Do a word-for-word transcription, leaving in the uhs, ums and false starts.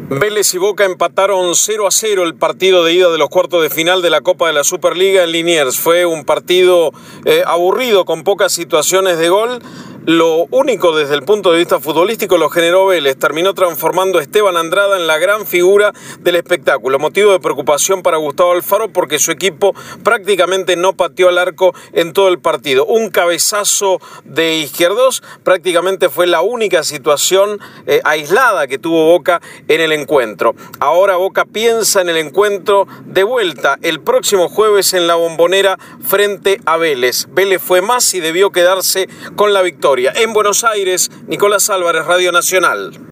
Vélez y Boca empataron cero a cero el partido de ida de los cuartos de final de la Copa de la Superliga en Liniers. Fue un partido eh, aburrido, con pocas situaciones de gol. Lo único desde el punto de vista futbolístico lo generó Vélez. Terminó transformando a Esteban Andrada en la gran figura del espectáculo. Motivo de preocupación para Gustavo Alfaro porque su equipo prácticamente no pateó al arco en todo el partido. Un cabezazo de Izquierdos prácticamente fue la única situación eh, aislada que tuvo Boca en el encuentro. Ahora Boca piensa en el encuentro de vuelta el próximo jueves en la Bombonera frente a Vélez. Vélez fue más y debió quedarse con la victoria. En Buenos Aires, Nicolás Álvarez, Radio Nacional.